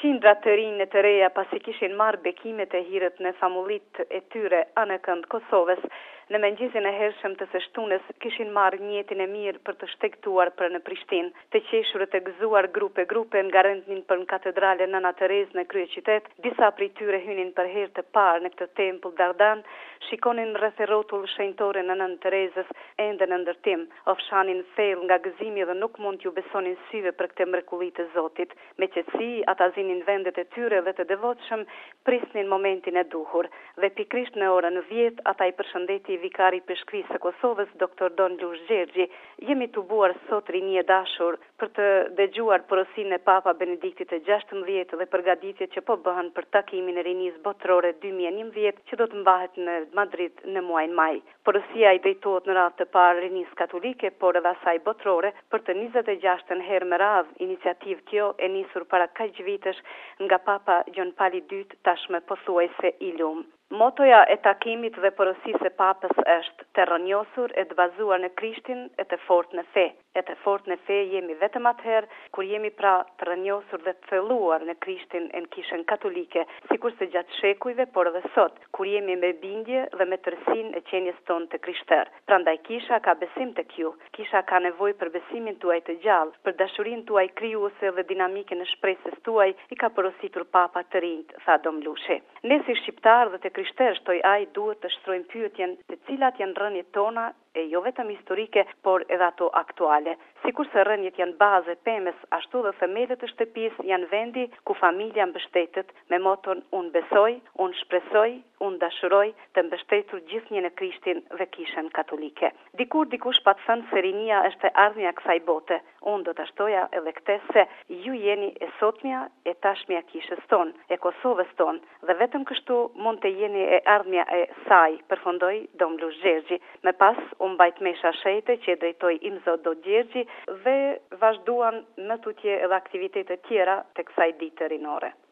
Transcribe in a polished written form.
Qindra të rinj të reja pasi kishin marrë bekimet e hirët në famullit e tyre anë kënd Kosovës, në mëngjesin e hershëm të së shtunës kishin marrë mjetin e mirë për të shtektuar për në Prishtinë. Të qeshurët e gëzuar grupe nga rëndnin për në katedrale Nana Terezë në kryeqytet, disa prej tyre hynin për herë të parë në këtë tempull Dardan, shikonin rreth e rrotull shenjtore në Nën Terezës ende në ndërtim, ofshanin thellë nga gëzimi dhe nuk mund t'ju besonin syve për këtë mrekulli të Zotit. Me qetësi ata zinin vendet e tyre dhe të devotshëm prisnin momentin e duhur. Dhe pikrisht në orën 10 ata i përshëndeti vikari i peshkrisë së Kosovës, Dr. Don Lush Gjergji. Jemi tubuar sot rini e dashur për të dëgjuar porosinë e Papa Benediktit të 16 dhe përgatitjet që po bëhen për takimin e rinisë botërore 2011 që do të mbahet në Madrid në muajin maj. Porosia i drejtohet në radhë të parë rinisë katolike, por edhe asaj botërore për të 26-ën herë me radhë. Iniciativë kjo e nisur para kaq vitesh nga Papa Gjon Pali II, tashmë pothuajse i lumë. Motoja e takimit dhe porosisë e Papës është të rrënjosur e të bazuar në Krishtin e të fortë në fe. E të fortë në fe jemi vetëm atëherë kur jemi pra të rrënjosur dhe të thelluar në Krishtin e në Kishën katolike, sikurse gjatë shekujve, por edhe sot, kur jemi me bindje dhe me tërësinë e qenies tonë të krishterë. Prandaj Kisha ka besim tek ju. Kisha ka nevojë për besimin tuaj të gjallë, për dashurinë tuaj krijuese dhe dinamike në shpresës tuaj, i ka porositur Papa të rinjt, tha Dom Lushi. Ne si shqiptar dhe të krishterë, shtoj ai, duhet të shtrojmë pyetjen se cilat janë rënjet tona e jo vetëm historike, por edhe ato aktuale. Sikurse rënjet janë bazë e pemës, ashtu dhe themelët të shtëpisë janë vendi ku familja mbështetet me moton unë besoj, unë shpresoj, unë dashuroj, të mbështetur gjithnjë në Krishtin dhe Kishën katolike. Dikush pa të thënë se rinia është ardhmja kësaj bote. Unë do të shtoja edhe këtë se ju jeni e sotmja e tashmja Kishës tonë, e Kosovës tonë, dhe vetëm kështu mund të jeni e ardhmja e saj, përfundoi Dom Lush Gjergji. Me pas u mbajt mesha shejte që e drejtoi Imzot do Gjergji dhe vazhduan në tutje edhe aktivitete tjera të kësaj dite rinore.